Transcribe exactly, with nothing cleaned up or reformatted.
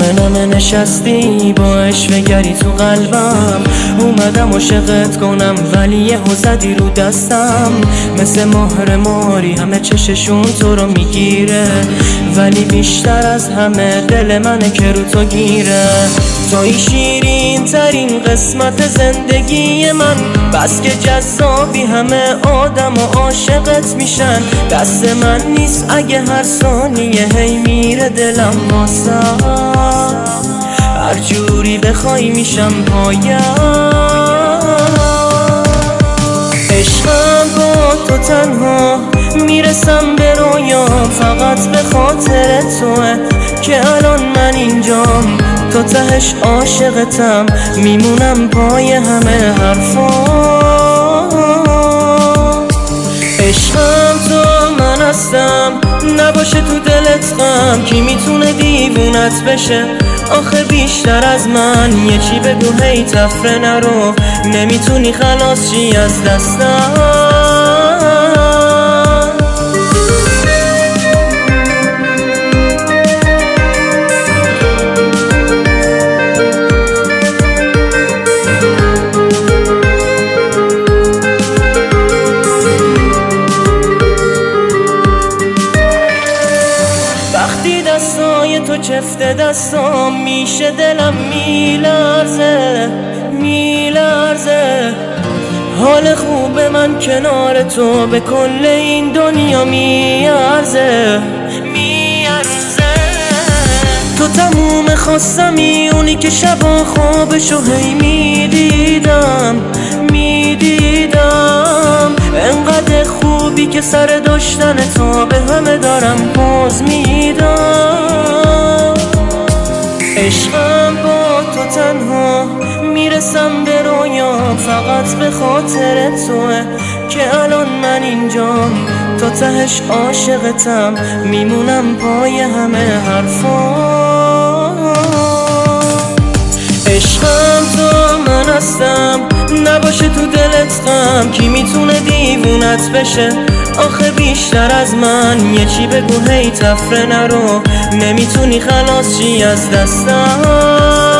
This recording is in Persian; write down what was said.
نمه نمه نشستی با اشوه‌گری تو قلبم، اومدم عاشقت کنم ولی یهو زدی رو دستم. مثل مهر ماری همه چششون تو رو میگیره، ولی بیشتر از همه دل منه که رو تو گیره. توی شیرین ترین قسمت زندگی من، بس که جذابی همه آدم و عاشقت میشن. دست من نیست اگه هر ثانیه هی میره دلم واسه، هر جوری بخوای میشم پایم. عشقم با تو تنها میرسم به رویام، فقط به خاطر توه که الان من اینجام. تو تهش عاشقتم، میمونم پای همه حرفا. عشقم تو من هستم، نباشه تو دلت غم، کی میتونه دیوونت بشه آخه بیشتر از من؟ یه چی بگو هی تفره نرو، نمیتونی خلاص چی از دستم. وقتی دستای تو چفت دستام میشه دلم میلرزه میلرزه. حال خوب من کنار تو به کل این دنیا میارزه میارزه. تو تموم خواستمی، اونی که شبا خوابشو هی میدیدم میدیدم. انقدر خوبی که سر داشتن تو به همه دارم پوز میدم. عشقم با تو تنها میرسم به رویام، فقط به خاطر توه که الان من اینجام. تو تهش عاشقتم، میمونم پای همه حرفا. عشقم تو من هستم، نباشه تو دلت غم، کی میتونه دیوونت بشه آخه بیشتر از من؟ یه چی بگو هی تفره نرو، نمیتونی خلاص چی از دستم.